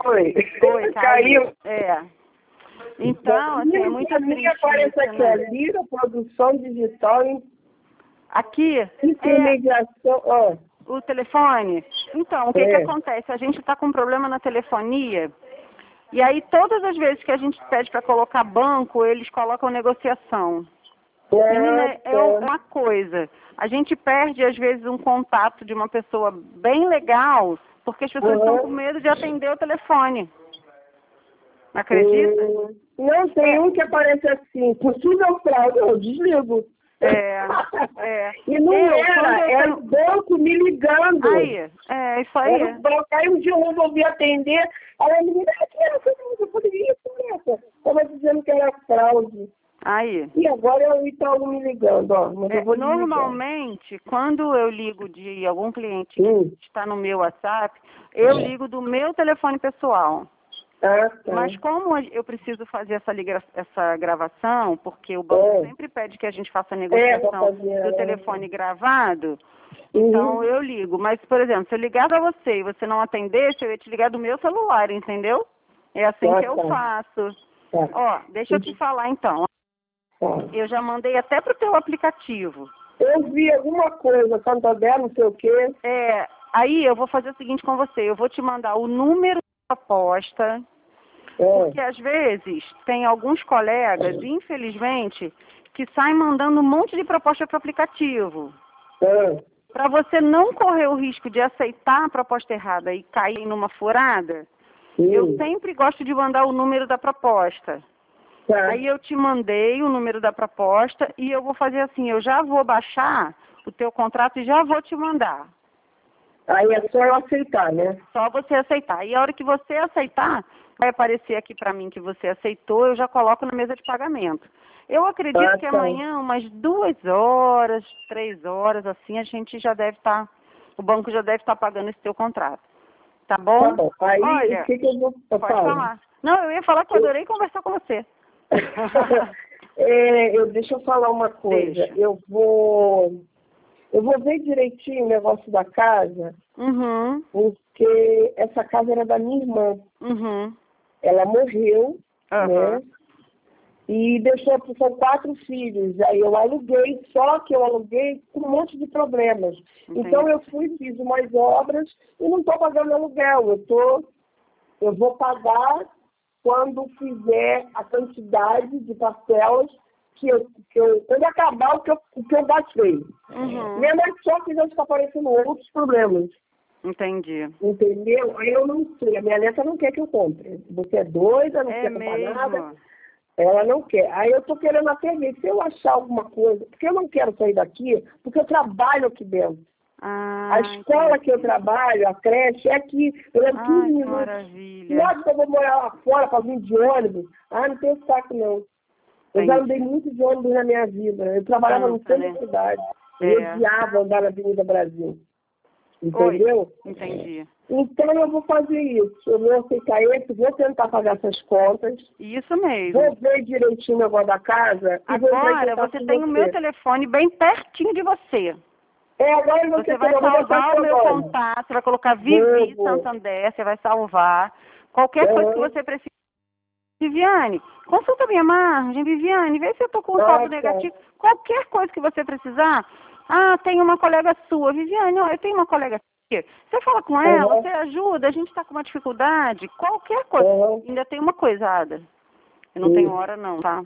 Oi. Oi, Caiu. É. Então, assim, é muito triste aparece isso, aqui, né? Lira Produção Digital e Aqui, Intermediação. Ó. o telefone. Então, o que que É. acontece? A gente está com um problema na telefonia, e aí todas as vezes que a gente pede para colocar banco, eles colocam negociação. Menina, é uma coisa. A gente perde, às vezes, um contato de uma pessoa bem legal, porque as pessoas estão com medo de atender o telefone. Acredita? Não, tem um que aparece assim, possível fraude, eu desligo. E não era o banco me ligando. Aí, isso aí. Era o banco, aí um dia eu resolvi atender, aí a menina, eu poderia isso, estava dizendo que era fraude. Aí. E agora é o Itaú me ligando, ó. Mas eu vou normalmente, quando eu ligo de algum cliente que está no meu WhatsApp, eu ligo do meu telefone pessoal. Mas como eu preciso fazer essa gravação, porque o banco sempre pede que a gente faça a negociação do telefone gravado, então eu ligo. Mas, por exemplo, se eu ligar para você e você não atendesse, eu ia te ligar do meu celular, entendeu? É assim que eu faço. Ó, deixa eu te falar então. Eu já mandei até pro teu aplicativo. Eu vi alguma coisa, Santander, não sei o quê. Aí eu vou fazer o seguinte com você. Eu vou te mandar o número da proposta. Porque às vezes tem alguns colegas, infelizmente, que saem mandando um monte de proposta para o aplicativo. Para você não correr o risco de aceitar a proposta errada e cair numa furada, eu sempre gosto de mandar o número da proposta. Aí eu te mandei o número da proposta e eu vou fazer assim, eu já vou baixar o teu contrato e já vou te mandar. Aí é só eu aceitar, né? Só você aceitar. E a hora que você aceitar, vai aparecer aqui para mim que você aceitou, eu já coloco na mesa de pagamento. Eu acredito que amanhã, umas 2 horas, 3 horas, assim, a gente já deve estar, o banco já deve estar pagando esse teu contrato. Tá bom? Tá bom. Aí, olha, o que eu vou falar? Não, eu ia falar que eu adorei conversar com você. Deixa eu falar uma coisa. Deixa. Eu vou ver direitinho o negócio da casa, porque essa casa era da minha irmã. Ela morreu, né? E deixou, são 4 filhos. Aí eu aluguei, só que eu aluguei com um monte de problemas. Então eu fiz umas obras e não estou pagando aluguel. Eu vou pagar quando fizer a quantidade de parcelas quando acabar o que eu gastei. Mesmo só que já está aparecendo outros problemas. Entendi. Entendeu? Aí eu não sei. A minha neta não quer que eu compre. Você é doida, não quer comprar nada. Ela não quer. Aí eu estou querendo até ver se eu achar alguma coisa. Porque eu não quero sair daqui, porque eu trabalho aqui dentro. A escola que eu trabalho, a creche, é aqui. Eu levo 15 minutos. Maravilha. Claro que eu vou morar lá fora para vir de ônibus. não tem saco, não. Eu já andei muito de ônibus na minha vida. Eu trabalhava no centro da cidade. Eu odiava andar na Avenida Brasil. Entendeu? Entendi. Então eu vou fazer isso. Eu vou aceitar esse, vou tentar pagar essas contas. Isso mesmo. Vou ver direitinho o negócio da casa. Agora você tem o meu telefone bem pertinho de você. Agora você vai salvar o meu contato, você vai colocar Vivi Santander, você vai salvar. Qualquer coisa que você precise. Viviane, consulta minha margem, Viviane, vê se eu estou com saldo negativo. Qualquer coisa que você precisar. Tem uma colega sua, Viviane, eu tenho uma colega aqui. Você fala com ela, você ajuda, a gente está com uma dificuldade, qualquer coisa. Ainda tem uma coisa, Ada. Eu não tenho hora não, tá?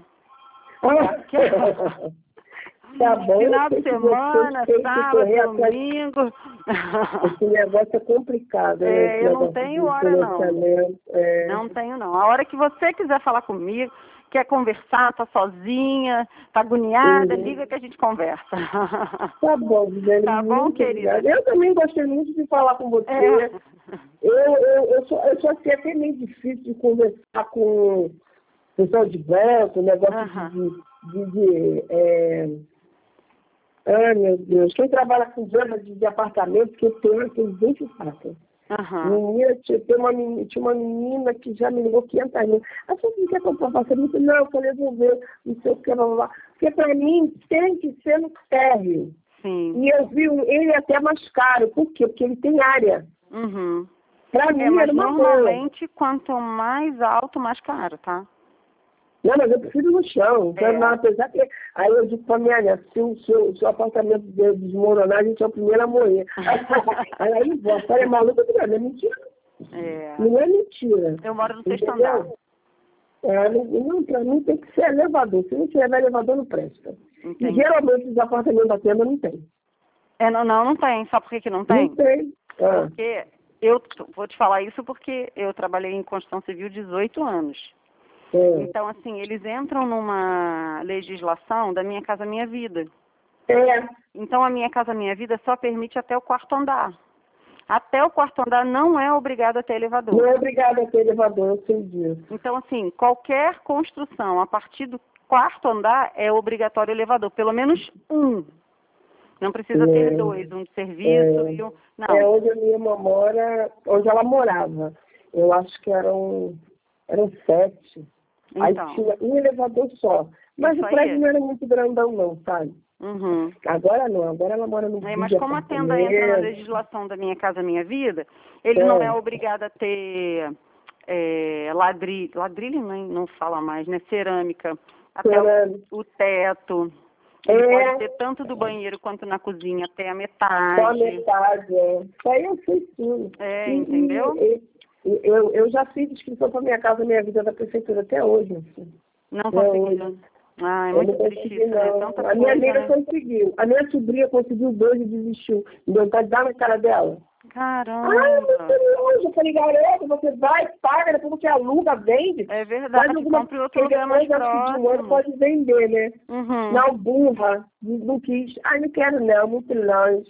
Tá bom. Final de semana, sábado, domingo. Esse negócio é complicado, né? Eu não tenho hora, não. Não tenho, não. A hora que você quiser falar comigo, quer conversar, tá sozinha, tá agoniada, liga que a gente conversa. Tá bom, Guilherme. Tá bom, querida? Eu também gostei muito de falar com você. Eu sou assim, até meio difícil de conversar com o pessoal de banco, negócio meu Deus. Quem trabalha com venda de apartamento, que tem aqueles 20 sacos. Tinha uma menina que já me ligou 500 mil. Você não quer comprar apartamento? Não, eu falei, vou ver, não sei o que, blá, blá, blá. Porque para mim tem que ser no térreo. Sim. E eu vi ele até mais caro. Por quê? Porque ele tem área. Pra mim era uma normalmente, quanto mais alto, mais caro, tá? Não, mas eu prefiro no chão. Então, não, apesar que... Aí eu digo pra minha neta, se o apartamento desmoronar, a gente é o primeiro a morrer. Aí, a senhora é maluca, não é mentira. Não é mentira. Eu moro no 6º andar. Não, pra mim tem que ser elevador. Se não tiver elevador, não presta. Entendi. E geralmente os apartamentos da Tenda não tem. Não tem. Sabe por que não tem? Não tem. Porque eu vou te falar isso porque eu trabalhei em construção civil 18 anos. Então, assim, eles entram numa legislação da Minha Casa Minha Vida. Então, a Minha Casa Minha Vida só permite até o 4º andar. Até o 4º andar não é obrigado a ter elevador. Não é obrigado a ter elevador, eu sei disso. Então, assim, qualquer construção a partir do 4º andar é obrigatório elevador. Pelo menos um. Não precisa ter 2, um de serviço e um... Não. Onde a minha irmã mora, onde ela morava. Eu acho que eram 7. Então, aí tinha um elevador só. Mas o prédio não era muito grandão, não, sabe? Agora não, agora ela mora no mas como a tenda entra na legislação da Minha Casa Minha Vida, ele não é obrigado a ter ladrilho não fala mais, né? Cerâmica, até o teto. Ele pode ter tanto do banheiro quanto na cozinha, até a metade. Só a metade, Isso aí eu fiz tudo. Entendeu? Eu já fiz inscrição para Minha Casa Minha Vida da prefeitura até hoje, assim. Não conseguiu. É muito triste isso, né? A minha amiga conseguiu. A minha sobrinha conseguiu 2 e desistiu. Me deu vontade de dar na cara dela. Caramba! Muito longe. Eu falei, garota, você vai, paga, depois você aluga, vende. É verdade, compra outro lugar mais próximo. De um ano pode vender, né? Não, burra, não quis. Não quero não, muito longe.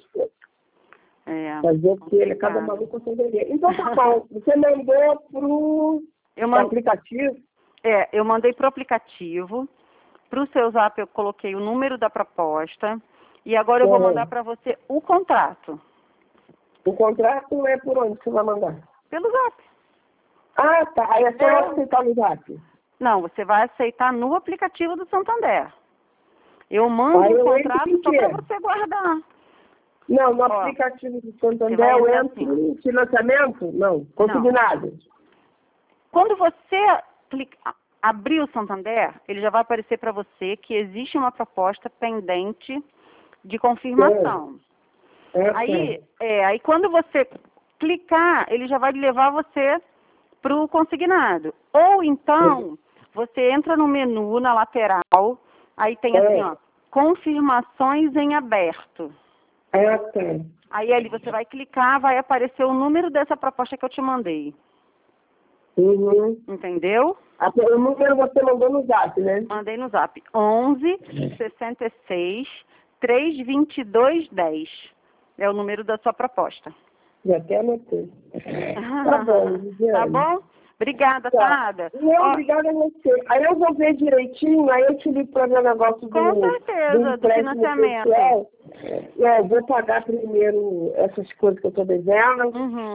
Fazer o quê? Ele acaba maluco sem vender. Então tá bom, você mandou pro aplicativo? Eu mandei pro aplicativo. Para o seu Zap eu coloquei o número da proposta e agora eu vou mandar para você o contrato. O contrato é por onde você vai mandar? Pelo Zap. Tá. Aí é só aceitar no Zap? Não, você vai aceitar no aplicativo do Santander. Eu mando o contrato só para você guardar. Não, no aplicativo do Santander eu entro em financiamento? Não, consignado. Quando você abrir o Santander, ele já vai aparecer para você que existe uma proposta pendente de confirmação. Aí quando você clicar, ele já vai levar você para o consignado. Ou então, você entra no menu na lateral, aí tem assim, confirmações em aberto. Aí ali você vai clicar, vai aparecer o número dessa proposta que eu te mandei. Entendeu? O número você mandou no Zap, né? Mandei no Zap. 11 66 322 10. É o número da sua proposta. Já até anotei. Tá bom, Viviane. Tá bom? Obrigada, Tada. Obrigada a você. Aí eu vou ver direitinho, aí eu te ligo para ver o negócio com certeza, do financiamento. Vou pagar primeiro essas coisas que eu estou devendo.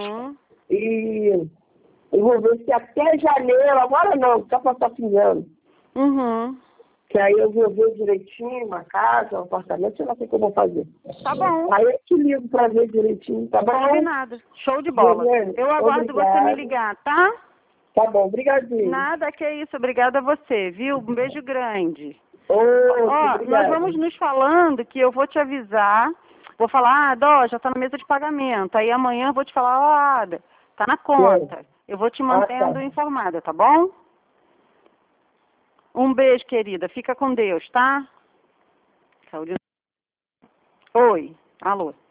E eu vou ver se até janeiro, agora não, só para fim de ano. Que aí eu vou ver direitinho uma casa, um apartamento, sei lá o que eu vou fazer. Tá bom. Aí eu te ligo para ver direitinho, tá bom? Combinado. Show de bola. Eu aguardo você me ligar, tá? Tá bom, obrigadinho. Nada, que é isso. Obrigada a você, viu? Um beijo grande. Nós vamos nos falando que eu vou te avisar. Vou falar, Dó, já tá na mesa de pagamento. Aí amanhã eu vou te falar, tá na conta. Eu vou te mantendo informada, tá bom? Um beijo, querida. Fica com Deus, tá? Saúde. Oi. Alô.